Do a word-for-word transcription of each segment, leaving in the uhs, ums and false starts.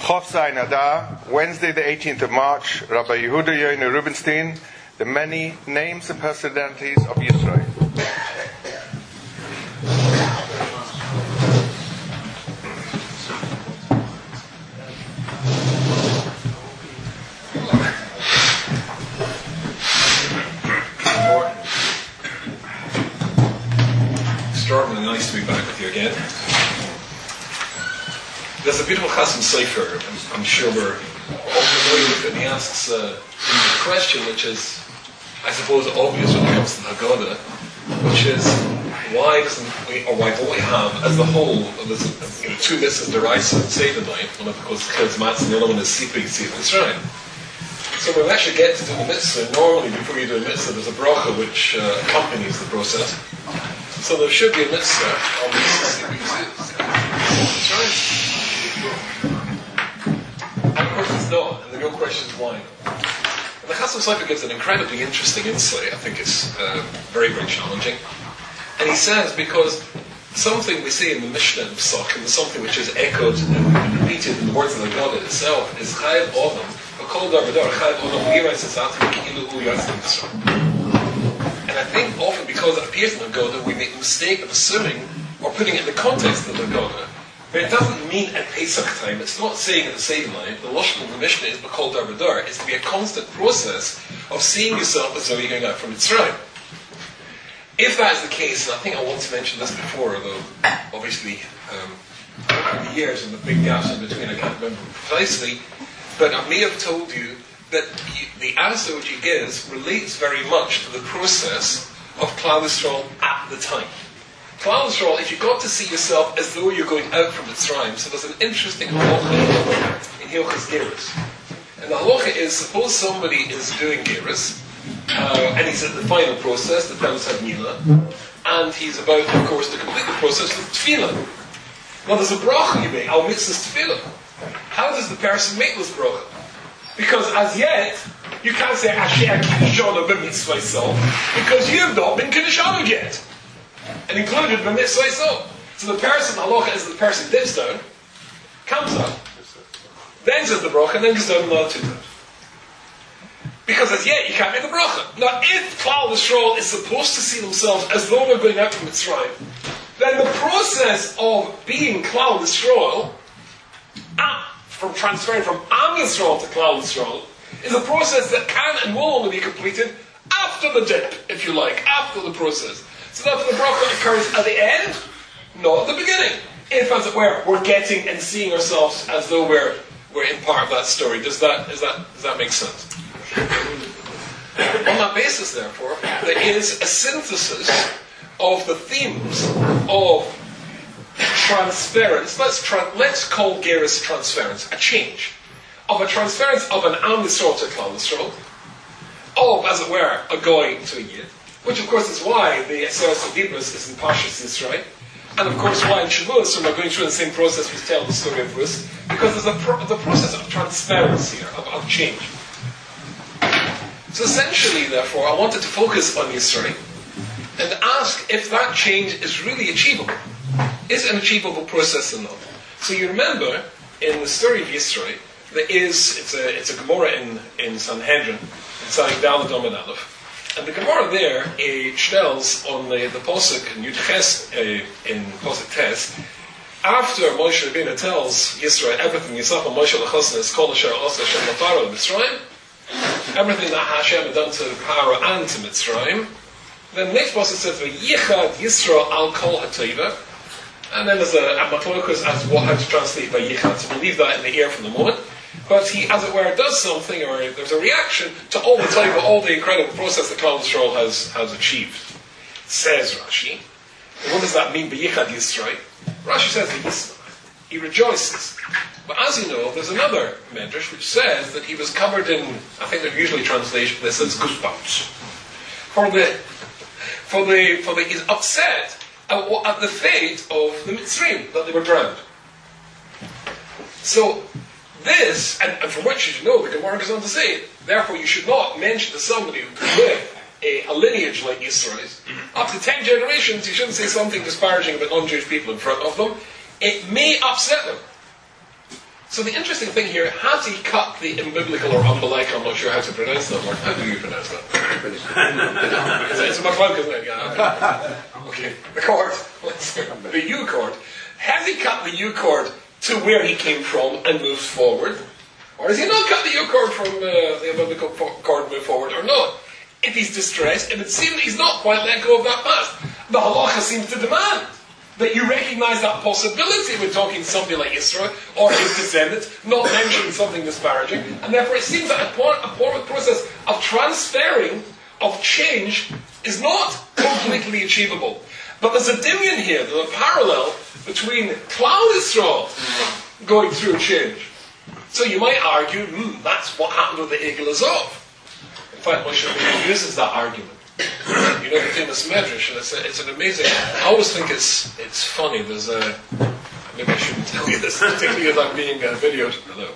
Chof Zayin Adar, Wednesday the eighteenth of March, Rabbi Yehuda Yoina Rubinstein, the many names and personalities of Yisrael. Extraordinarily nice to be back with you again. There's a beautiful Chasam Sofer, I'm, I'm sure we're all familiar with it, and he asks uh, a question which is, I suppose, obvious when it comes to the Haggadah, which is, why doesn't we, or why don't we have, as the whole, there's you know, two mitzvahs, Deraisa and Seder night, one of course Chil's Matzah, and the other one is Sipri Tzid Mitzrayim. So when we actually get to do the mitzvah, normally before you do a mitzvah, there's a bracha which uh, accompanies the process. So there should be a mitzvah on the Sipri Tzid Mitzrayim. And of course it's not, and the real question is why. And the Chasam Sofer gives an incredibly interesting insight. I think it's uh, very, very challenging. And he says, because something we see in the Mishnah of Pesach, and something which is echoed and repeated in the words of the God itself, is Chayav Odom, V'kol Dar V'dar, Chayav Odom, V'yirais Esatim, V'kilu Hu Yatzim Yisrael. And I think often because it appears in the Haggadah, we make the mistake of assuming, or putting it in the context of the Haggadah. But it doesn't mean at Pesach time. It's not saying at the same line. The Lashon of the Mishnah is B'kol Dar V'dar. It's to be a constant process of seeing yourself as though you're going out from Mitzrayim. If that is the case, and I think I want to mention this before, although obviously um, over the years and the big gaps in between, I can't remember precisely, but I may have told you that you, the answer which he gives relates very much to the process of Klal Yisrael at the time. Klal Yisrael, if you got to see yourself as though you're going out from Mitzrayim, so there's an interesting halacha in Hilchos Gerus. And the halacha is, suppose somebody is doing Gerus, uh, and he's at the final process, the Tevus HaMila, and he's about, of course, to complete the process with Tefillah. Well, there's a bracha you make, Al Mitzvahs Tefillah. How does the person make this bracha? Because as yet, you can't say, Asher Kiddushana b'mitzvah yisrael, because you've not been Kiddushana yet. And included the mitzvah itself. So the person, halacha is the person dips down, comes up, then says the bracha, and then goes down another two times. Because as yet you can't make the bracha. Now if Klal Yisrael is supposed to see themselves as though they're going out from Mitzrayim, then the process of being Klal Yisrael, from transferring from Am Yisrael to Klal Yisrael, is a process that can and will only be completed after the dip, if you like, after the process. So therefore the bracha occurs at the end, not at the beginning. If, as it were, we're getting and seeing ourselves as though we're we're in part of that story. Does that is that does that make sense? On that basis, therefore, there is a synthesis of the themes of transference. Let's tra- let's call Gerus transference, a change. Of a transference of an Am Yisrael to Klal Yisrael, of, as it were, a goy to a Yid. Which, of course, is why the Eseres Adibros is in Pashas Yisrael, and of course why in Shavuos, when we're going through the same process, we tell the story of Rus, because there's a pro- the process of transference here, of, of change. So essentially, therefore, I wanted to focus on Yisrael and ask if that change is really achievable. Is it an achievable process or not? So you remember, in the story of Yisrael, there is, it's a, it's a Gemara in, in Sanhedrin, it's like Daled Amud Aleph. And the Gemara there uh, tells on the, the Posuk in Yudches, uh, in Posuk Tes, after Moshe Rabbeinu tells Yisrael everything Yisrael and Moshe Lechosna is called Asher Asa Hashem Latara Mitzrayim, everything that Hashem had done to Paro and to Mitzrayim, then the next Posuk says Yichad Yisrael Al Kol HaTeva, and then there's a, a Machlokas as what how to translate by Yichad, so we'll leave that in the air for the moment. But he, as it were, does something, or there's a reaction to all the time, all the incredible process that Klal Yisrael has, has achieved. Says Rashi. And what does that mean, B'yichad Yisrael? Rashi says Yisrael. He rejoices. But as you know, there's another medrash which says that he was covered in, I think there's usually translation this as goosebumps. For the, for the, for the, he's upset at, at the fate of the Mitzrayim, that they were drowned. So, this, and, and from which you should know, the Gemara goes on to say, therefore you should not mention to somebody with a, a lineage like Yisrael's, up to ten generations, you shouldn't say something disparaging about non-Jewish people in front of them. It may upset them. So the interesting thing here, has he cut the umbilical or umbilical, I'm not sure how to pronounce that word. How do you pronounce that? it's, it's a McClunk, isn't it? Yeah. Okay. The cord. The U cord. Has he cut the U cord to where he came from and moves forward? Or has he not cut the U cord from uh, the umbilical cord and moved forward or not? If he's distressed, it would seem that he's not quite let go of that past. The halacha seems to demand that you recognise that possibility when talking to somebody like Yisro or his descendants, not mentioning something disparaging, and therefore it seems that a, point, a point, process of transferring, of change, is not completely achievable. But there's a dimion here, there's a parallel between Klal Yisrael going through change. So you might argue, hmm, that's what happened with the Egel Azov. In fact, Moshe Rabbeinu uses that argument. You know the famous Medrash, and it's, a, it's an amazing. I always think it's it's funny. There's a maybe I shouldn't tell you this, particularly as I'm being uh, videoed. Hello.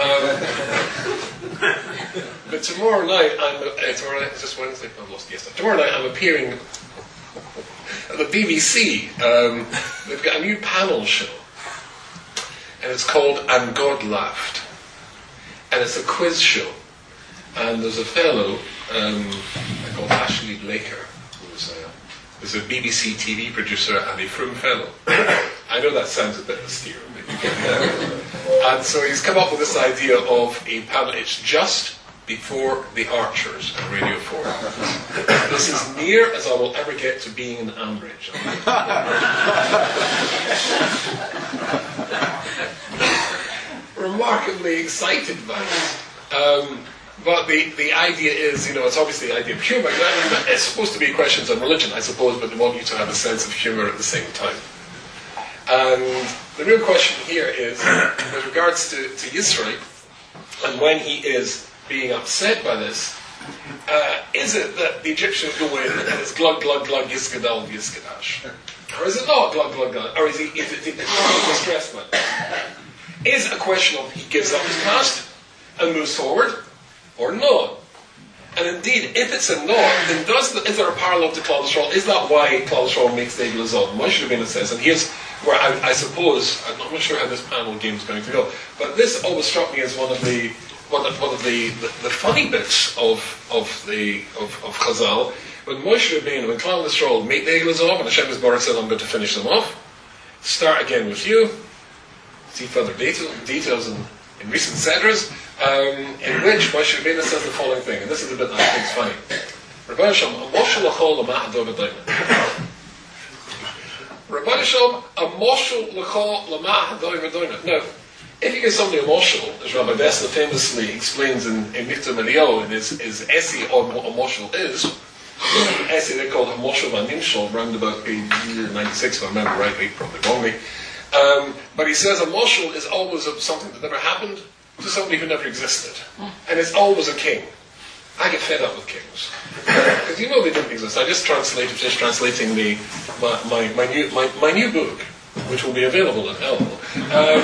Um, but tomorrow night, I'm uh, tomorrow night. Is this Wednesday? I've lost yesterday. Tomorrow night, I'm appearing at the B B C. Um, they've got a new panel show, and it's called "And God Laughed," and it's a quiz show. And there's a fellow um, called Ashley Blaker, who's a, who's a B B C T V producer and a frum fellow. I know that sounds a bit austere, but you get there. And so he's come up with this idea of a panel. It's just before the Archers on Radio four. This is near as I will ever get to being in Ambridge. Remarkably excited by it. Um, But the, the idea is, you know, it's obviously the idea of humour. It's supposed to be questions on religion, I suppose, but they want you to have a sense of humour at the same time. And the real question here is, with regards to, to Yisro, and when he is being upset by this, uh, is it that the Egyptians go in and it's glug, glug, glug, yiskadal, yiskadash? Or is it not glug, glug, glug? Or is he, is it distressed by it? Is it a question of he gives up his past and moves forward? Or not? And indeed, if it's a not, then does the, is there a parallel to Klal Yisrael? Is that why Klal Yisrael makes the Egel Azov? Moshe Rabbeinu says, and here's where I, I suppose, I'm not sure how this panel game is going to go, but this always struck me as one of the one of, one of the, the, the funny bits of of the of, of Chazal. When Moshe Rabbeinu, when Klal Yisrael make the Egel Azov, and Hashem Yisborach said, I'm going to finish them off, start again with you, see further detail, details in, in recent Sedras, Um, in which Moshe Rabbeinu says the following thing, and this is the bit that I think is funny. Rabbeinu Shalom, a moshel l'chol l'mah ha'dovedoyna. Rabbeinu Shalom, a moshel l'chol l'mah ha'dovedoyna. Now, if you give somebody a moshel, as Rabbi Dessler famously explains in, in Michtav Eliyahu, in his, his essay on what a moshel is, an essay they called a moshel v'nimshol, round about page ninety-six, if I remember rightly, probably wrongly. Um, but he says a moshel is always of something that never happened, to somebody who never existed. And it's always a king. I get fed up with kings. Because you know they didn't exist. I just translated, just translating the, my, my, my, new, my, my new book, which will be available at Elul, um,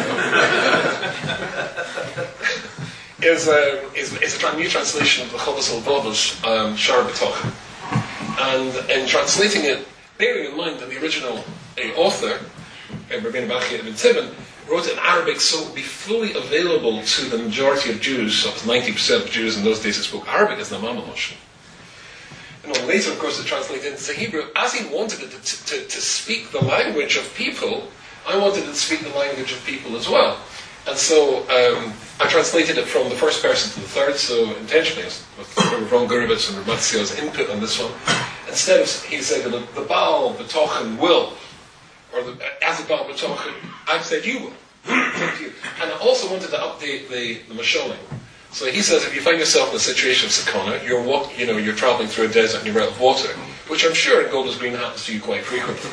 is, um, is, is a new translation of the Chovos HaLevavos, um, Shar B'tochen. And in translating it, bearing in mind that the original uh, author, Rabbeinu Bachya ibn Tibbon, wrote it in Arabic so it would be fully available to the majority of Jews. So it was ninety percent of Jews in those days who spoke Arabic as the Mama Moshe. And then later, of course, it translated into Hebrew. As he wanted it to, to, to speak the language of people, I wanted it to speak the language of people as well. And so um, I translated it from the first person to the third, so intentionally, with Ron Gurevitz and Ramatzia's input on this one. Instead of, he said, the, the Baal B'tochen will, or the, as a Baal B'tochen, I've said you will. And I also wanted to update the, the Masholim. So he says if you find yourself in a situation of Sakana, you're walk, you know, you're travelling through a desert and you're out of water, which I'm sure in Golders Green happens to you quite frequently.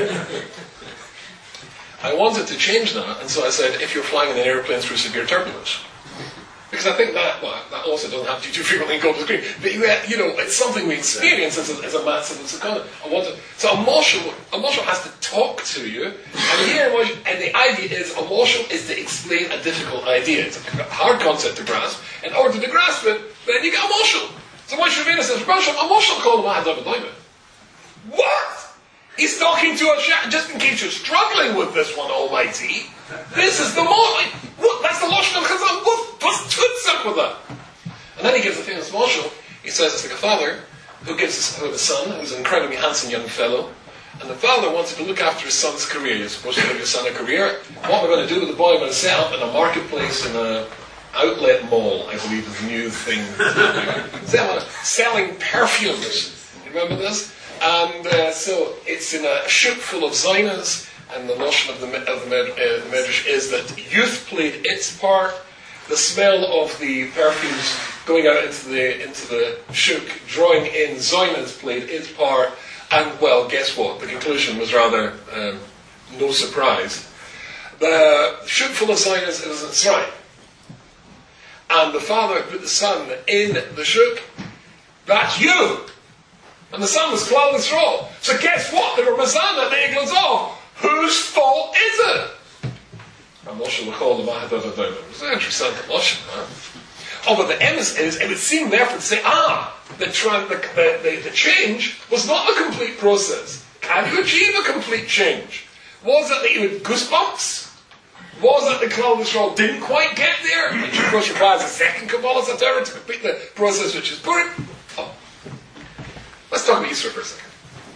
I wanted to change that, and so I said if you're flying in an airplane through severe turbulence. Because I think that, well, that also doesn't happen to you too frequently in Golders Green. But, you know, it's something we experience as a, as a massive and Sakana. I want to, so a marshal, a marshal has to talk to you, and here, and the idea is, a marshal is to explain a difficult idea. It's a hard concept to grasp. In order to grasp it, then you get a marshal. So Moshe Rabbeinu says, a marshal called him Mahadav. What? He's talking to a sh- just in case you're struggling with this one, Almighty. This is the marshal. What? That's the Lashon of Chazal. What? What's what's up with that? And then he gives the famous mashal. He says it's like a father who gives his, who has a son who's an incredibly handsome young fellow, and the father wanted to look after his son's career. You're supposed to give your son a career. What am I going to do with the boy? I'm going to set up in a marketplace in a outlet mall, I believe is the new thing. Selling, selling perfumes. You remember this? And uh, so it's in a ship full of zainas, and the notion of the, of the med, uh, Medrash is that youth played its part. The smell of the perfumes going out into the into the shuk, drawing in zainas played its part. And, well, guess what? The conclusion was rather um, no surprise. The shuk full of zainas is in Tzrayim. And the father put the son in the shuk. That's you! And the son was Klal Yisrael. So guess what? They were Mazana, the Eglazov. Whose fault is it? And Moshe will call the Mahadadadadam. It's an interesting Moshe, man. Oh, but the emes is, it would seem therefore to say, ah, the, tran- the, the, the, the change was not a complete process. Can you achieve a complete change? Was it that you had goosebumps? Was it that Klal Yisrael didn't quite get there? Which of course requires a second Kabbalah Satara to complete the process which is Purim. Oh. Let's talk about Yisro for a second.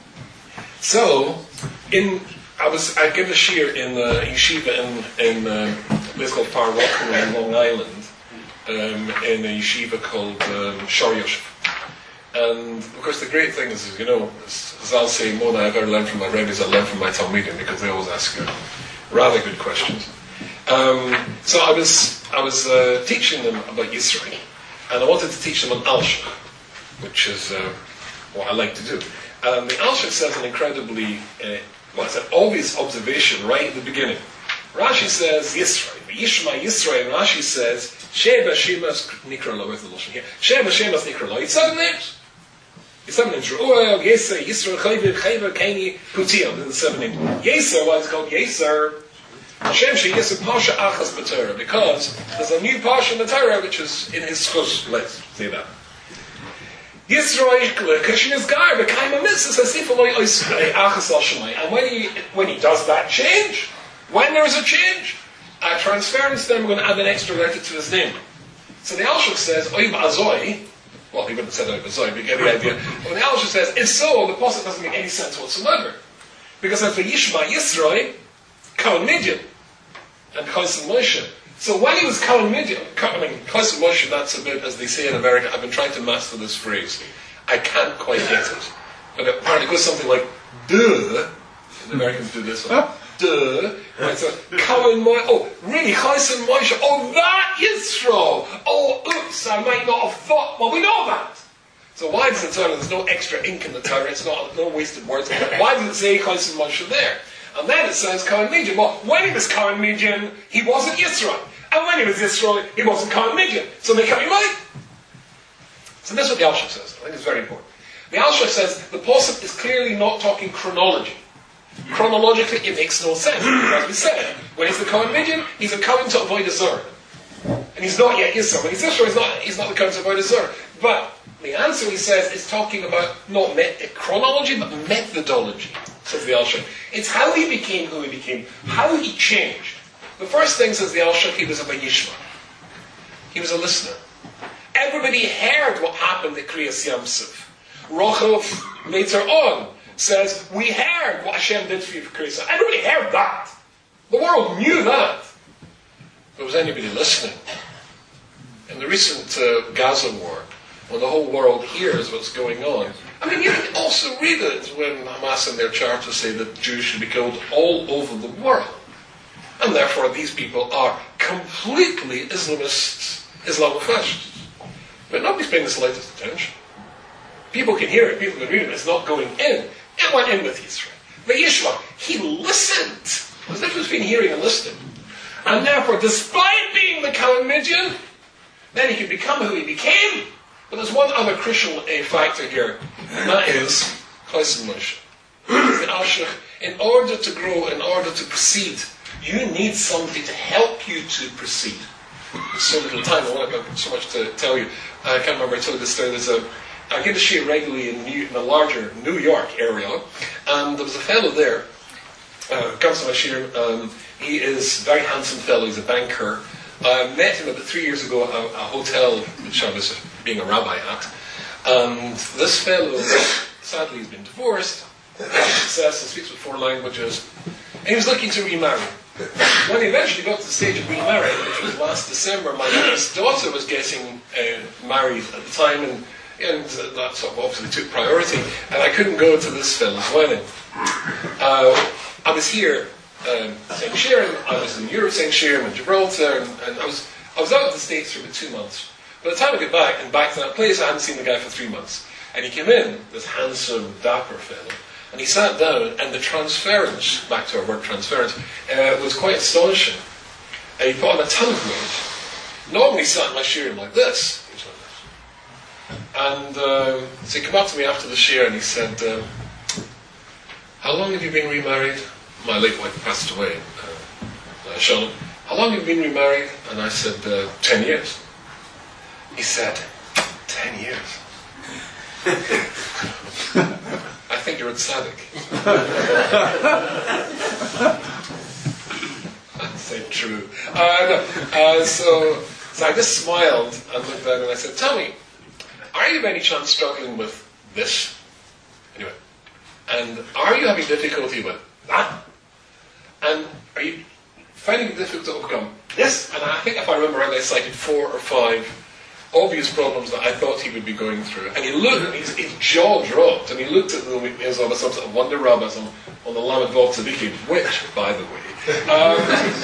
So, in I was I gave a shiur in uh, yeshiva in in uh, a place called Par Rockaway in Long Island, um, in a yeshiva called um, Shor Yosef. And of course, the great thing is, you know, as, as I'll say, more than I've ever learned from my rabbis, I learned from my Talmidim because they always ask uh, rather good questions. Um, so I was I was uh, teaching them about Yisro, and I wanted to teach them on Alshach, which is uh, what I like to do. And the Alshach says an incredibly uh, well, it's an obvious observation right at the beginning. Rashi says Yisro, Yishma Yisro, and Rashi says Sheva Shemas Nikra Lo. Where's the Lashon here? Sheva Shemas Nikra Lo. It's seven names. It's seven names. Ruel, Yeser, Yisro, Chayver, Chayver, Kaini, Putiyah. This is the seven names. Yeser, why is it called Yeser? Hashem She Yeser Pasha Achas B'Torah, because there's a new Pasha in the Torah which is in his schus. Let's say that. Yisro Ikle, Kashin is Gar, B'Kaim HaMitzvah, Sasifaloi Oisrei, Achas Al Shemai. And when he, when he does that change, when there is a change, a transference, then we're going to add an extra letter to his name. So the Alshach says, Oib Azoi, well, he wouldn't have said Oib Azoi, but you get the idea. But the Alshach says, if so, the posuk doesn't make any sense whatsoever. Because after Yishma Yisroi, Kohen Midian, and Chosam Moshe. So when he was Kohen Midian, I mean, Chosam Moshe, that's a bit, as they say in America, I've been trying to master this phrase. I can't quite get it. But apparently it goes something like, duh. The Americans do this one. Duh. Right, so, Kohen Moshe, oh, really, Chosam Moshe, oh, that Yisro. Oh, oops, I might not have thought, well, we know that. So why does it tell there's no extra ink in the Torah, it's not, no wasted words. Why does it say Chosam Moshe there? And then it says Kohen Midian. Well, when he was Kohen Midian, he wasn't Yisro. And when he was Yisro, he wasn't Kohen Midian. So they can't be right. So that's what the Alshach says. I think it's very important. The Alshach says the posuk is clearly not talking chronology. Chronologically, it makes no sense. As we said, when he's the Kohen Midian, he's a Kohen to avoid a Zur. And he's not yet Yisro. When he's Yisro, he's not, he's not the Kohen to avoid a Zur. But the answer, he says, is talking about not met- chronology, but methodology, says the Alshach. It's how he became who he became, how he changed. The first thing, says the Alshach, he was a Vayishma. He was a listener. Everybody heard what happened at Kriyas Yamsuf. Rochel later on says, we heard what Hashem did for you for Kriyas Yamsuf. Everybody heard that. The world knew that. But was anybody listening? In the recent uh, Gaza war, when the whole world hears what's going on, I mean, you can also read it when Hamas in their charter say that Jews should be killed all over the world. And therefore these people are completely Islamist, Islamofascists. But nobody's paying the slightest attention. People can hear it, people can read it, it's not going in. It went in with Yisro. But Yishma, he listened. There's a difference between hearing and listening. And therefore, despite being the Kohen Midian, then he could become who he became. But there's one other crucial uh, factor here, and that is Chosam Moshe. The Alshach, in order to grow, in order to proceed, you need somebody to help you to proceed. There's so little time, I want to have so much to tell you. I can't remember I told you this story. There's a, I give a shiur regularly in, New, in a larger New York area, and there was a fellow there, uh, comes to my shiur, um, he is a very handsome fellow, he's a banker, I met him about three years ago at a, a hotel which I was being a rabbi at. And this fellow, sadly, he's been divorced, has success, and speaks with four languages, and he was looking to remarry. When he eventually got to the stage of remarrying, which was last December, my youngest daughter was getting uh, married at the time, and, and uh, that sort of obviously took priority, and I couldn't go to this fellow's wedding. Uh, I was here, um, Saint Sheeran, I was in Europe, Saint Sheeran, in Gibraltar, and, and I was I was out of the States for about two months. By the time I got back, and back to that place, I hadn't seen the guy for three months. And he came in, this handsome, dapper fellow, and he sat down, and the transference, back to our word transference, uh, was quite astonishing. And he put on a ton of weight. Normally he sat in my shearing like this. He was like this. And um, so he came up to me after the shear, and he said, um, how long have you been remarried? My late wife passed away. Uh, uh, Sean, how long have you been remarried? And I said, uh, ten years. He said, ten years. I think you're a tzaddik. That's ain't true. Uh, no. uh, so, so I just smiled and looked down and I said, tell me, are you by any chance struggling with this? Anyway. And are you having difficulty with that? And are you finding it difficult to overcome this? And I think if I remember rightly, I cited four or five obvious problems that I thought he would be going through. And he looked, and his, his jaw dropped, and he looked at them as of some sort of wonder rabbis on, on the Lamed Vav Tzadikim, which, by the way, um,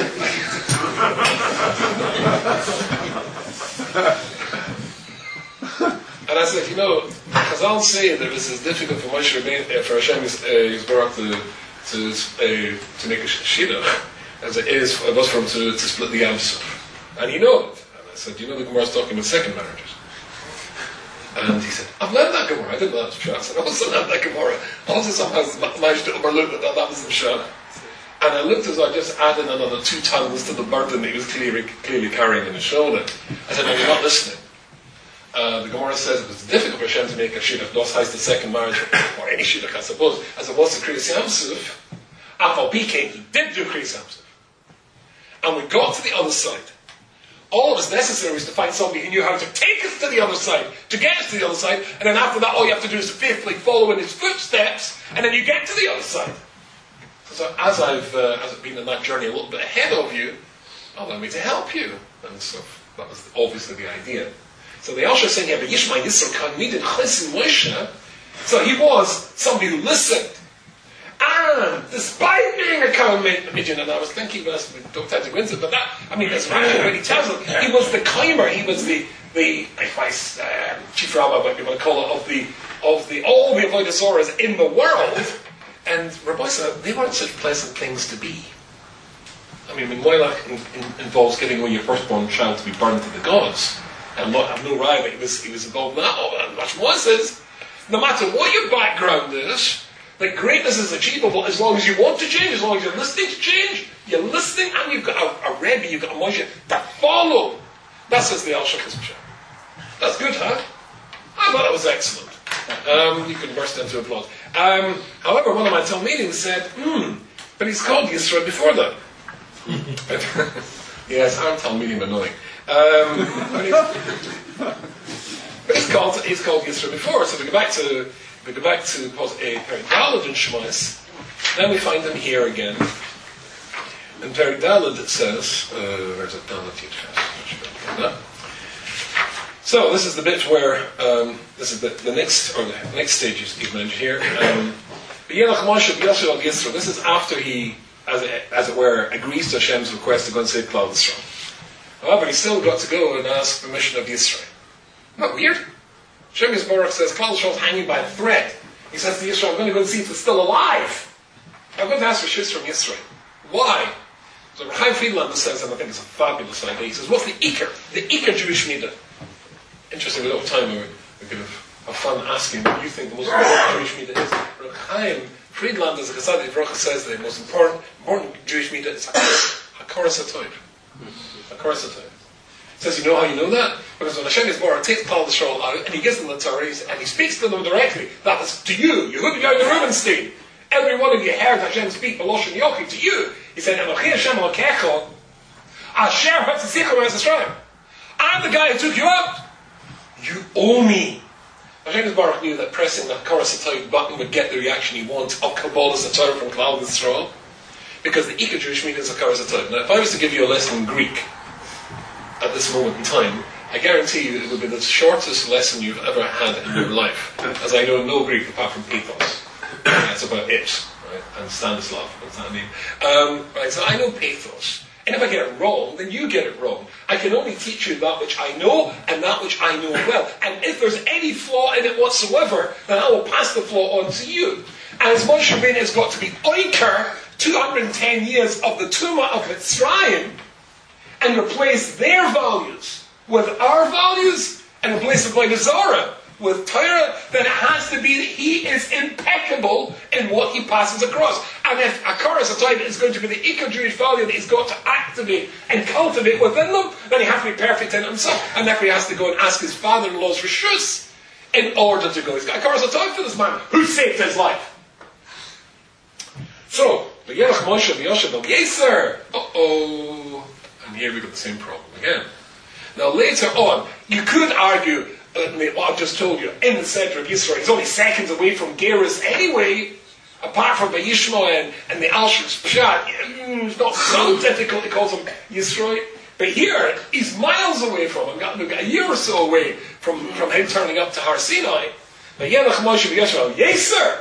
and I said, you know, Chazal say that this is difficult for Moshe Rabbeinu, for Hashem Yisbarach to to uh, to make a shida, as it is, it was for him to, to split the Yam Suf, and he knew it. I said, do you know the Gemara is talking about second marriages? And he said, I've learned that Gemara. I didn't know that was Pshat. I said, I also learned that Gemara. I also somehow managed to overlook that that was the Pshat. And I looked as though I just added another two tons to the burden that he was clearly, clearly carrying on his shoulder. I said, no, you're not listening. Uh, the Gemara says it was difficult for Hashem to make a shidduch, Dos Hais the second marriage, or any shidduch, I suppose, as it was to Kriyas Yamsuf. Afal B came, he did do Kriyas Yamsuf. And we got to the other side. All that was necessary was to find somebody who knew how to take us to the other side, to get us to the other side, and then after that all you have to do is faithfully follow in his footsteps, and then you get to the other side. So as I've, uh, as I've been on that journey a little bit ahead of you, allow me to help you. And so that was obviously the idea. So the Alshar is saying here, but Yishma Yisro Kan Midin Chesed Moshe. So he was somebody who listened. And despite being a Kohen Midian, and I was thinking, but we don't have to go into it, but that, I mean, that's right, when he tells us, he was the Kaimer, he was the, the advice, uh, chief rabbi, what you want to call it, of the, of the, all the Avodah Zorahs in the world. And Rabbi said, they weren't such pleasant things to be. I mean, Moilach in, in, involves giving away your firstborn child to be burned to the gods. And I have no right that he was, he was involved in that. Oh, and much more says, no matter what your background is, that greatness is achievable as long as you want to change, as long as you're listening to change. You're listening and you've got a, a Rebbe, you've got a Moshe that follow. That says the Alshar Chizmah. That's good, huh? I thought that was excellent. Um, you can burst into applause. Um, however, one of my Talmidim said, hmm, but he's called Yisro before that. Yes, I'm Talmidim annoying. Um, but, he's, but he's called he's called Yisro before. So we go back to we go back to a Perek Daled in Shmos. Then we find him here again. In Perek Daled it says, uh, where's it? Daled. So this is the bit where um, this is the, the next or the next stage is mentioned here. Um, this is after he, as it, as it were, agrees to Hashem's request to go and save Klal Yisrael. However, he's still got to go and ask permission of Yisrael. Isn't that weird? Hashem Yisbarach says Klal Yisrael is hanging by a thread. He says to Yisrael, I'm going to go and see if it's still alive. I'm going to ask for shits from Yisrael. Why? So Chaim Friedlander says, and I think it's a fabulous idea, he says, what's the Iker? The Iker Jewish Midah. Interesting, we don't have time, we, we could have, have fun asking what you think the most important Jewish Midah is. But Chaim Friedlander, as a Chassid Yivrocha says, the most important, important Jewish Midah is Hakaras HaTov. Hakaras HaTov. He says, you know how you know that? Because when Hashem Yisbarach takes Klal Yisrael out, and he gives them the Torah, and he speaks to them directly, that is to you, Yehuda Yoda Rubenstein. Every one of you heard Hashem speak B'Loshen Yochi to you. He said, Anochi Hashem Elokecha, Asher Hatzisicham Mitzrayim. I'm the guy who took you out. You owe me. Hashem Baruch knew that pressing the Koras HaTorah button would get the reaction he wants of Kabbalah's HaTorah from Klal Yisrael, because the Ika Jewish meaning is a Koras HaTorah. Now, if I was to give you a lesson in Greek at this moment in time, I guarantee you it would be the shortest lesson you've ever had in your life, as I know no Greek apart from pathos. That's about it, right? And Stanislav, what's that mean? Um, right, so I know pathos. And if I get it wrong, then you get it wrong. I can only teach you that which I know and that which I know well. And if there's any flaw in it whatsoever, then I will pass the flaw on to you. And as Moshe Rabbeinu has got to be oiker two hundred ten years of the Tumah of Mitzrayim and replace their values with our values and replace it by Nazara with Torah, then it has to be that he is impeccable in what he passes across. And if a Koras HaTorah is going to be the Ika Jewish value that he's got to activate and cultivate within them, then he has to be perfect in himself. And therefore he has to go and ask his father-in-law's reshus in order to go. He's got a Koras HaTorah for this man who saved his life. So, the Yerach Moshe, the Yoshev, the Yeser. Uh-oh. And here we got the same problem again. Now later on, you could argue, uh, what I've just told you, in the centre of Yisrael, he's only seconds away from Geras anyway, apart from Bayishma and, and the Alshut's Pshat. It's not so difficult to call him Yisrael. But here, he's miles away from him, got, got a year or so away from, from him turning up to Har Sinai. But Yerach Moshe v'Yisrael, Yeser!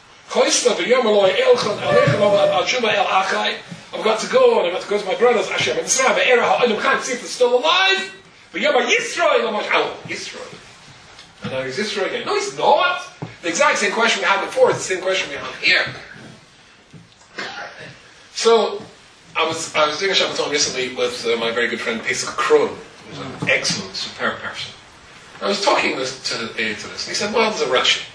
I've got to go, and I've got to go to my brothers, Hashem and Israel, but Erah HaOlam can't see if they're still alive. But Yom Yisrael, oh, Yisrael. And now he's Yisrael again. No, he's not. The exact same question we had before is the same question we have here. So, I was I was doing a Shabbaton recently with uh, my very good friend Pesach Krohn, who's an excellent, superb person. I was talking this to, uh, to this, and he said, well, there's a Rashi.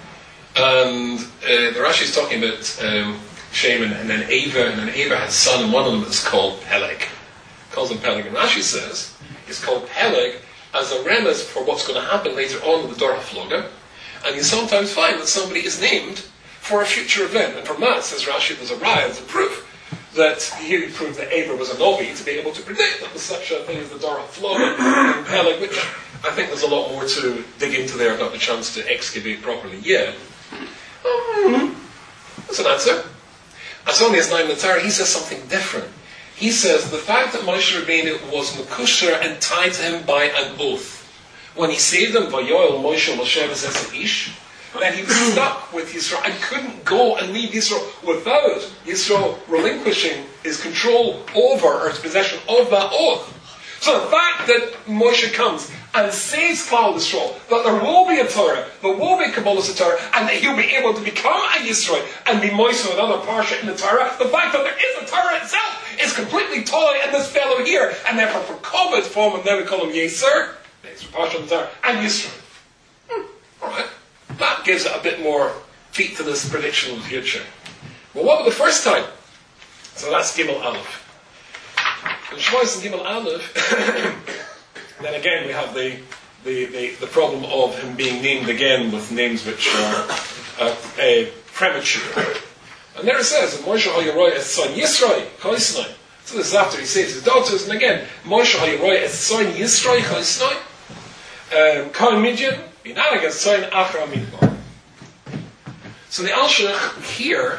And uh, the Rashi is talking about um, Shem and, and then Ava, and then Ava had a son, and one of them is called Peleg. Calls him Peleg. And Rashi says it's called Peleg as a remez for what's going to happen later on with the Dor HaFloga. And you sometimes find that somebody is named for a future event. And from that, says Rashi, there's a raya, there's a proof that here he proved that Ava was a Novi to be able to predict that there's such a thing as the Dor HaFloga and Peleg, which I think there's a lot more to dig into there. I've not the chance to excavate properly yet. Mm-hmm. That's an answer. As only as nine in the Torah, he says something different. He says the fact that Moshe Rabbeinu was Mekusher and tied to him by an oath. When he saved him, Vayoel Moshe Moshe V'zeh Ish, that he was stuck with Yisrael and couldn't go and leave Yisrael without Yisrael relinquishing his control over or his possession of that oath. So the fact that Moshe comes and saves Klal Yisrael, that there will be a Torah, there will be Kabbalah's Torah, and that he'll be able to become a Yisrael and be Moshe with another parsha in the Torah, the fact that there is a Torah itself is completely toy in this fellow here, and therefore for Kovet's form, and then we call him Yeser, next parsha in the Torah, and Yisrael. Hmm. Alright. That gives it a bit more feet to this prediction of the future. Well, what about the first time? So that's Gimel Aleph. In Shmois and Gimel Aleph, then again we have the, the, the, the problem of him being named again with names which are uh, uh, premature. And there it says, Moshe HaYaroi es son Yisroi, Choisnoi. So this is after he saves his daughters, and again, Moshe HaYaroi es son Yisroi, Choisnoi, Kol Midian, Binag es son Achra Midbar. So the Alshach here,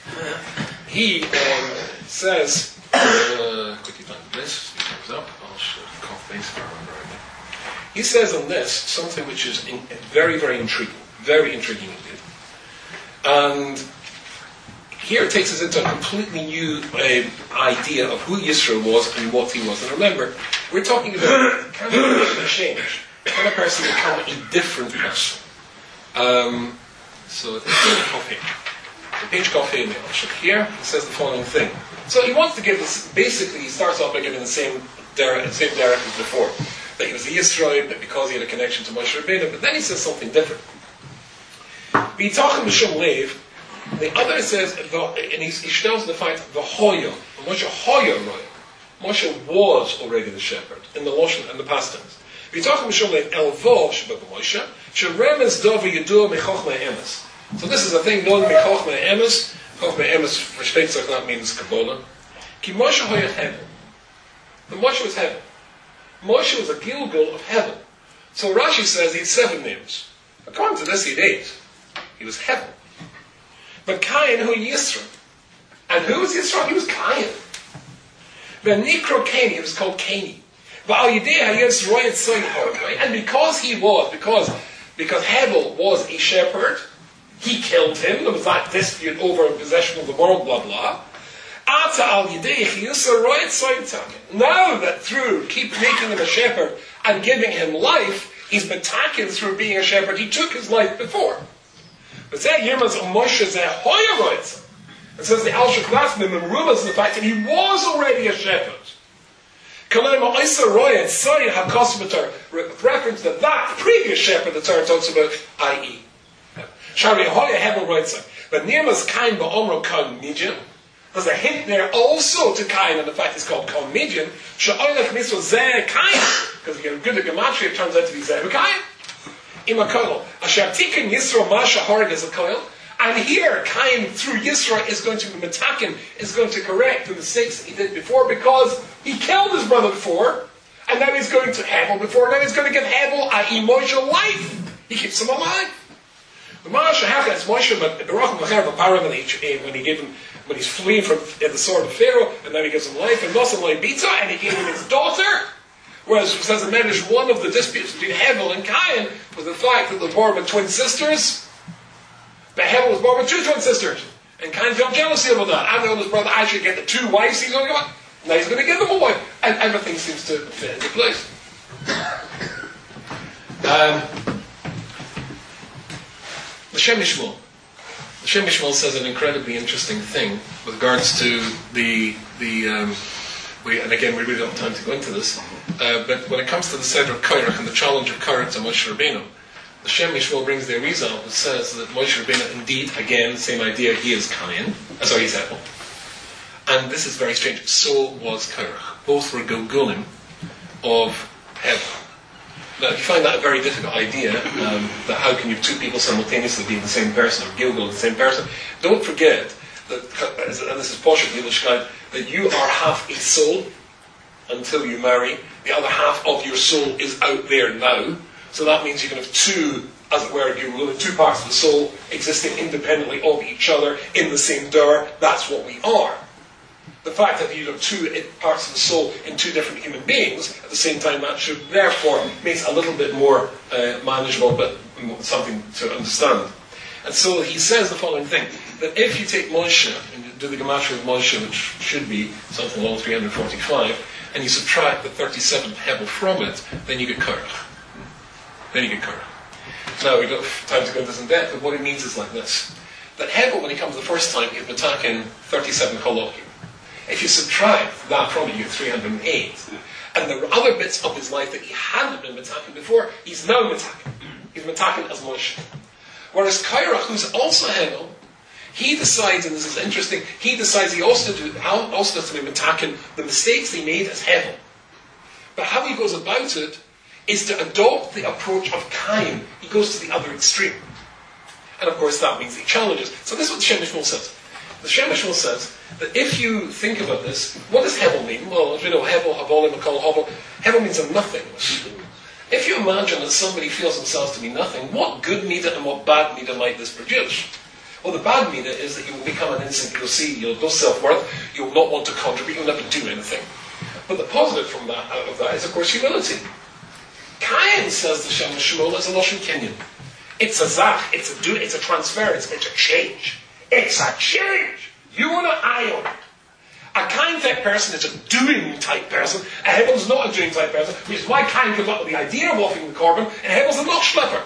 he um, says, uh, quickly find this, he comes up, Alshach, cough base, he says on this something which is in, very, very intriguing, very intriguing indeed. And here it takes us into a completely new uh, idea of who Yisro was and what he was. And remember, we're talking about kind of a change, kind of person become a different person. Um, so it's coffee. The page coffee in the Alshach here, he says the following thing. So he wants to give this, basically he starts off by giving the same direct, the same direct as before. That he was a Yisroel, but because he had a connection to Moshe Rabbeinu, but then he says something different. B'yitachem b'shum leiv, the other says, and he, he tells the fact, the Hoya, Moshe Hoya Roya. Moshe was already the shepherd, in the Lashon and the past tense. B'yitachem b'shum leiv, elvo sheba b'Moshe, sheremes dova yedua mechochma emes. So this is a thing known mechochma emes. Chochma emes, for Shveitzach, that means Kabbalah. Ki Moshe Hoya hevel. that Moshe was heaven. Moshe was a Gilgal of heaven. So Rashi says he had seven names. According to this, he had eight. He was heaven. But Cain, who Yisro. And who was Yisro? He was Cain. But Nikro Cain, he was called Caini. But Al Yidei Hayes Royat Soin Horoi. And because he was, because because Hebel was a shepherd, he killed him. There was that dispute over possession of the world, blah blah. Ata Al Yidei Hayes Royat Soin Tanya. Now that through keep making him a shepherd and giving him life, he's been taken through being a shepherd. He took his life before. But Zeh Yirmaz Moshe Zeh Hoya Royat. It says the Al Sheklasnim and rumors the fact that he was already a shepherd. Kalema Isa Royat Soy HaKosmeter, reference to that previous shepherd the Torah talks about, that is. Shari Hoya Hebel Royat. But Nirmas Kain Ba'omro Kain Midian. There's a hint there also to Kain, and the fact it's called Kain Midian. Sha'oylech Miso Zeh Kain. Because if you're good at Gematria, it turns out to be Zeh Kain. Ima Koil. Asher Tikkun Yisro Masha Horeg is a Koil. And here, Cain, through Yisro, is going to be metaken, is going to correct the mistakes that he did before, because he killed his brother before, and now he's going to Hebel before, now he's going to give Hebel a emotional life. He keeps him alive. The Moshe Hachas Moshe, but Berachim Lacher Vaparim, when he gave him, when he's fleeing from the sword of Pharaoh, and now he gives him life, and Nosan Loibita, and he gave him his daughter. Whereas, it says in Medrash, one of the disputes between Hebel and Cain was the fact that they were born with twin sisters. But Hebel was born with two twin sisters. And Cain felt jealousy about that. And then his brother actually get the two wives he's going to get. Now he's going to give them a wife. And everything seems to fit into place. Um, the Shem Mishmol. The Shem Mishmol says an incredibly interesting thing with regards to the... the um, we, and again, we really don't have time to go into this. Uh, but when it comes to the Seder of Kairach and the challenge of Kairach to Moshe Rabbeinu, the Shem Mishmol brings the Arizal, which says that Moshe Rabbeinu, indeed, again, same idea, he is Cain. Uh, sorry, he's Hebel. And this is very strange. So was Kairach. Both were Gilgulim of Hebel. Now, if you find that a very difficult idea, um, that how can you have two people simultaneously be the same person, or Gilgul the same person, don't forget that, and this is Poshet Yiddishkeit, that you are half a soul until you marry. The other half of your soul is out there now. So that means you can have two, as it were, Gilgul, two parts of the soul existing independently of each other in the same door. That's what we are. The fact that you have two parts of the soul in two different human beings at the same time, that should therefore makes it a little bit more uh, manageable, but something to understand. And so he says the following thing, that if you take Moshe, and you do the Gematria of Moshe, which should be something along three hundred forty-five, and you subtract the thirty-seventh Hebel from it, then you get Kairach. Then you get Kairach. Now, we don't have time to go into this in depth, but what it means is like this. That Hebel, when he comes the first time, he's attacking thirty-seven Kolokim. If you subtract that from it, you get three hundred eight. And there are other bits of his life that he hadn't been attacking before, he's now attacking. He's attacking as Moshe. Whereas Kairach, who's also Hebel, he decides, and this is interesting, he decides he also, do, also does to be attacking the mistakes he made as Hebel. But how he goes about it is to adopt the approach of Cain. He goes to the other extreme. And of course that means he challenges. So this is what the Shem Mishmol says. The Shem Mishmol says that if you think about this, what does Hebel mean? Well, as we know, Hebel, Habolim, Makol, Hobel, Hebel means a nothingness. If you imagine that somebody feels themselves to be nothing, what good midah and what bad midah might this produce? Well, the bad midah is that you will become an instant, you'll see, you'll have no self-worth, you'll not want to contribute, you'll never do anything. But the positive from that, out of that is, of course, humility. Cain, says the Shem Mishmol, is a Lashon Kenyan. It's a zach, it's a do, it's a transference, it's a change. It's a change. You and I own it. A Cain type person is a doing type person. A Hebel's not a doing type person, which is why Cain comes up with the idea of offering the korban, and Hebel's a not schlepper.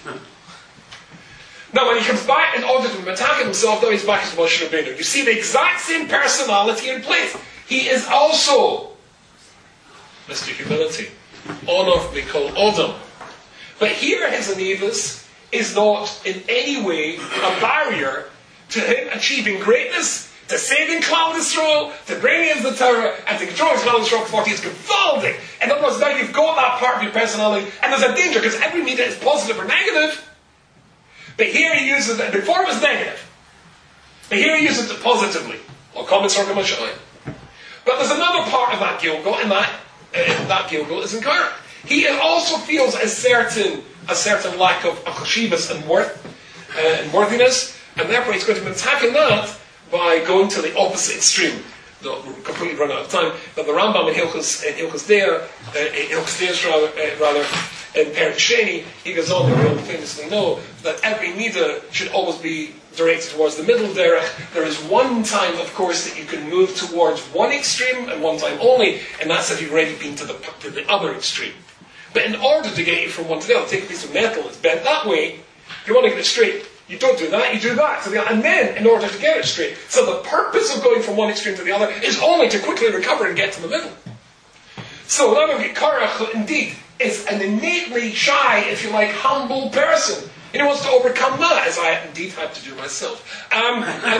Now, when he comes back in order to attack himself, now he's back as Moshe Rabbeinu. You see the exact same personality in place. He is also Mister Humility. Honor we call Odom. But here his anivus is not in any way a barrier to him achieving greatness, to saving Klal Yisrael, to bringing in the Torah, and to controlling Klal Yisrael for forty is gewaldig. In other words, now you've got that part of your personality, and there's a danger, because every midah is positive or negative. But here he uses it, before it was negative. But here he uses it positively. Or comments are But there's another part of that Gilgal, and that uh, that Gilgal is in Korach. He also feels a certain a certain lack of cheshivas and worth uh, and worthiness, and therefore he's going to be attacking that by going to the opposite extreme. Not completely run out of time, but the Rambam in Hilchos in Hilchos Dea, uh, Hilchos Deis rather, uh, rather in Perek Sheni, he goes on to really famously know that every midah should always be directed towards the middle derech. There is one time, of course, that you can move towards one extreme, and one time only, and that's if you've already been to the to the other extreme. But in order to get you from one to the other, take a piece of metal that's bent that way. If you want to get it straight, you don't do that, you do that. So the, and then, in order to get it straight, so the purpose of going from one extreme to the other is only to quickly recover and get to the middle. So, in other words, Korach, indeed, is an innately shy, if you like, humble person. And he wants to overcome that, as I indeed had to do myself. Um, and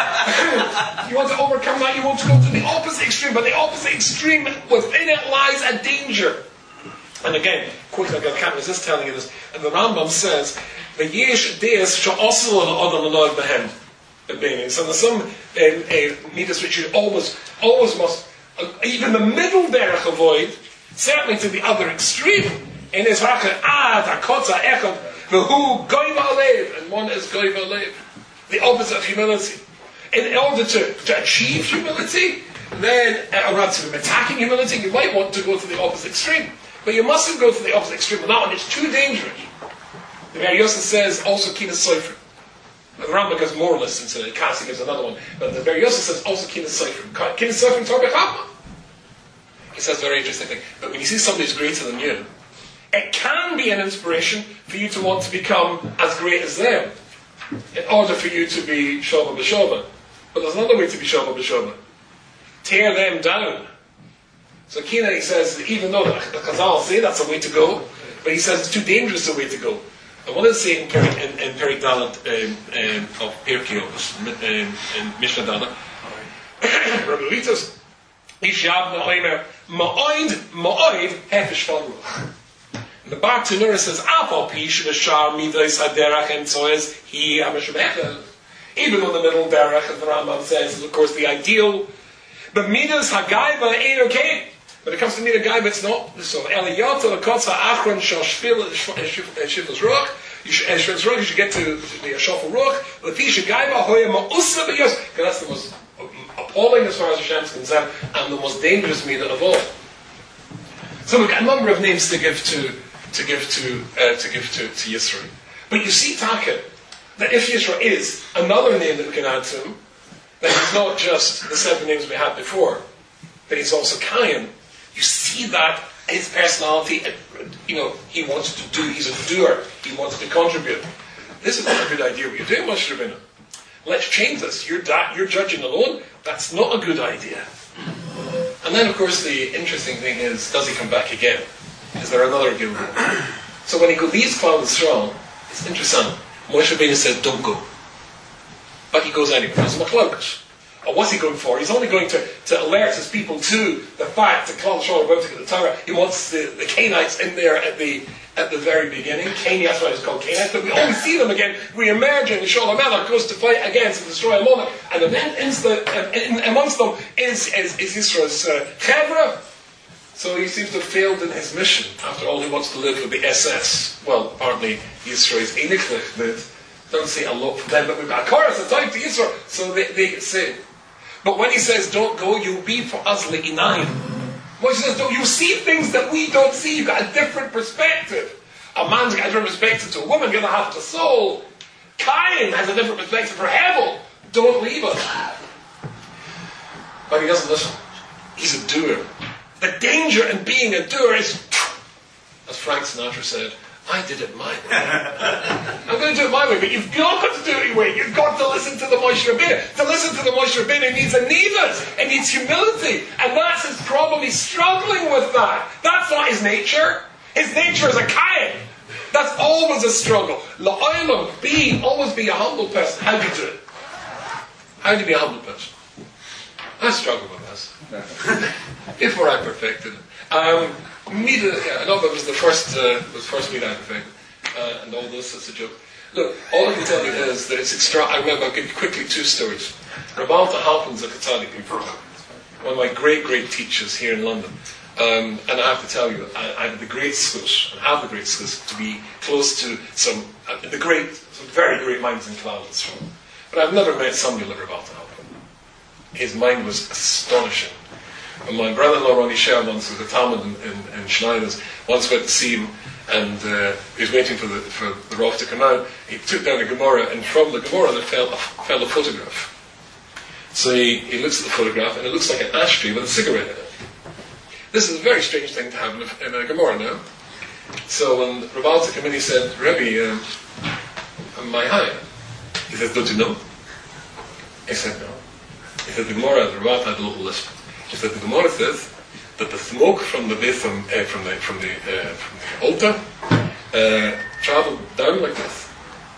if you want to overcome that, you want to go to the opposite extreme. But the opposite extreme, within it lies a danger. And again, quickly, I can't resist telling you this. And the Rambam says, "V'yesh deis she'osel l'odam l'noeg behem." So there's some uh, midas which you always, always must, uh, even the middle derech avoid, certainly to the other extreme. In his racha ad hakotza echad v'hu goyva alev, and one is goyva alev, the opposite of humility. In order to, to achieve humility, then, uh, or rather to attacking humility, you might want to go to the opposite extreme. But you mustn't go to the opposite extreme of that one. It's too dangerous. The Ber Yosef says also Kinas Sofer. The Rambam gives more lists into it. Kasi gives another one. But the Ber Yosef says also Kinas Sofer. Kinas Sofer Torah Chachma. He says very interesting thing. But when you see somebody who's greater than you, it can be an inspiration for you to want to become as great as them, in order for you to be Shoba B'Shoba. But there's another way to be Shoba B'Shoba. Tear them down. So Kina, he says, even though the Chazal say that's a way to go, but he says it's too dangerous a way to go. And what does it say in Perik, in, in Perik Dalet um, um, of Pirkei Avos, um, in Mishnah Dalet? Rabbi Litos, Ishab Na'omer, Ma'oid, Ma'oid, Hefesh Falruch. The Bar Tanura says, Afal Pish, V'shar, Midas, Haderach, and Tzoez, He, Amashmechel. Even though the middle derech, as the Rambam says, is of course the ideal. But Midas, Hagaiva, ain't okay. When it comes to Midah Gaiva, it's not. So, Eliyata, Lakotza, Achron, Shashfil, Shifas Ruach, Shifas Ruach, you should get to the Shofel Ruach, Latisha Gaiva, Hoya Ma'usa B'yos, because that's the most appalling as far as Hashem is concerned, and the most dangerous Midah of all. So we've got a number of names to give to, to give to, uh, to give to, to Yisro. But you see, Taka, that if Yisro is another name that we can add to him, that he's not just the seven names we had before, but he's also Kayan. You see that his personality, you know, he wants to do, he's a doer, he wants to contribute. This is not a good idea what you're doing, Moshe Rabbeinu. Let's change this. You're, da- you're judging alone. That's not a good idea. And then, of course, the interesting thing is, does he come back again? Is there another Gilgal? So when he leaves Cloud and Strong, it's interesting. Moshe Rabbeinu says, don't go. But he goes anyway. It's Machlokes. Or what's he going for? He's only going to, to alert his people to the fact that Klal Yisrael are about to get the Torah. He wants the, the Canaanites in there at the at the very beginning. Canaanites, that's why it's called Canaanites. But we only see them again. We imagine Shaul HaMelech goes to fight against and destroy Ammon. And then in the, in, amongst them is, is, is Yisro's uh, Chevra. So he seems to have failed in his mission. After all, he wants to live with the S S. Well, apparently Yisro's Einiglich, but don't say a lot for them. But we've got a chorus of time to Yisro, so they, they can sing. But when he says, don't go, you'll be for us le'inayim. When he says, don't, you see things that we don't see. You've got a different perspective. A man's got a different perspective to a woman. You're going to have to soul. Cain has a different perspective for Hevel. Don't leave us. But he doesn't listen. He's a doer. The danger in being a doer is, as Frank Sinatra said, I did it my way. I'm going to do it my way, but you've not got to do it your way. You've got to listen to the Moshe Rabbeinu. To listen to the Moshe Rabbeinu needs a nivas. It needs humility. And that's his problem. He's struggling with that. That's not his nature. His nature is a kayan. That's always a struggle. La'olam, be, always be a humble person. How do you do it? How do you be a humble person? I struggle with this. Before I perfected it. Um, Mida, yeah, I know that was the first, uh, was first Mida I perfected. Uh, and all this, it's a joke. Look, all I can tell you is that it's extra. I remember, I'll give you quickly two stories. Rabalta Halpin's a Catholic people. one of my great, great teachers here in London. Um, and I have to tell you, I, I have the great skills, and have the great skills to be close to some, uh, the great, some very great minds in Clouds from. But I've never met somebody like Rabbi Halpern. His mind was astonishing. And my brother-in-law Ronnie Sher once was a Talmud in, in, in Schneider's, once went to see him, and uh, he was waiting for the for the Rav to come out. He took down a Gemara, and from the Gemara there fell a, fell a photograph. So he, he looks at the photograph, and it looks like an ashtray with a cigarette in it. This is a very strange thing to have in a, in a Gemara now. So when Rav Alter came in, he said, Rebbe, um, my higher. He said, don't you know? He said, no. He said, the Gemara, the Rav had a little list. He said, the Gemara says that the smoke from the from, uh, from the from the, uh, from the altar uh, travelled down like this.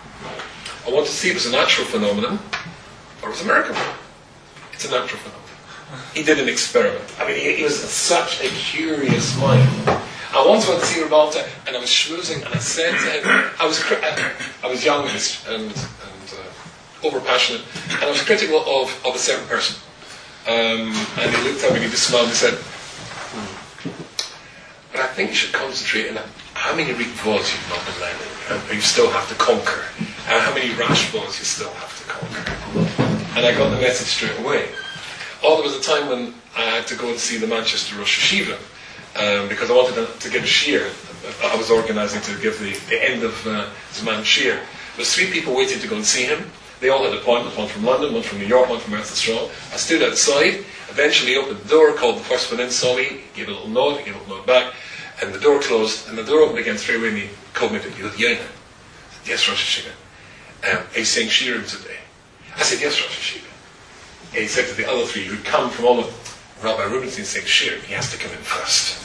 I want to see if it was a natural phenomenon or it was a miracle. It's a natural phenomenon. He did an experiment. I mean, he, he was such a curious mind. I once went to see Rabalta, and I was schmoozing, and I said to him, I was cri- I was young and and, and uh, over passionate, and I was critical of, of a certain person. Um, and he looked at me and he just smiled and he said, hmm, but I think you should concentrate on how many Greek vods you've not been learning, and you still have to conquer, and how many rash vods you still have to conquer. And I got the message straight away. Oh, there was a time when I had to go and see the Manchester Rosh Hashiva, um, because I wanted to, to give a shiur. I was organising to give the, the end of uh, Zman shiur. There was three people waiting to go and see him. They all had appointments, one from London, one from New York, one from Eretz Yisrael. I stood outside, eventually opened the door, called the first one in, saw me, gave a little nod, he gave a little nod back, and the door closed, and the door opened again straight away, and he called me to Yud Yaina. I said, yes, Rosh Hashiva. Um, are you saying shiurim today? I said, yes, Rosh Hashiva. And he said to the other three who'd come from all of Rabbi Rubenstein saying shiurim, he has to come in first.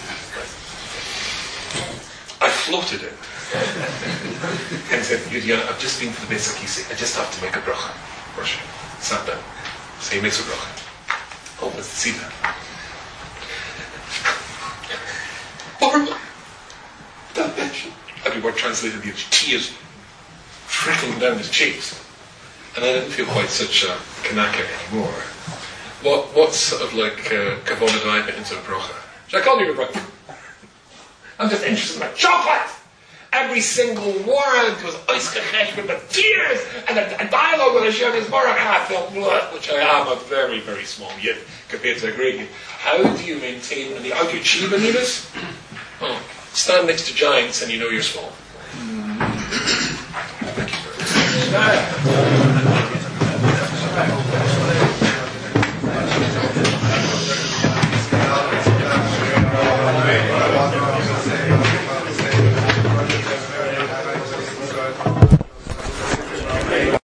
I floated in. And said, Yudiana, I've just been to the Beis HaKisei. I just have to make a bracha. Rosh sat down. So he makes a bracha. Opens the Siddur. Horrible. That bitch. Every word translated, the tears trickling down his cheeks. And I didn't feel quite such a kanaka anymore. What, what sort of like uh, kavona do I put into a bracha? Should I call you a bracha? I'm just interested in my chocolate! Every single word was oiskachesh with the tears and a, a dialogue with Hashem is Baruch HaTel, which I am a very, very small yid compared to a great yid. How do you maintain, and how do you achieve this? Oh, stand next to giants and you know you're small. Thank you very much.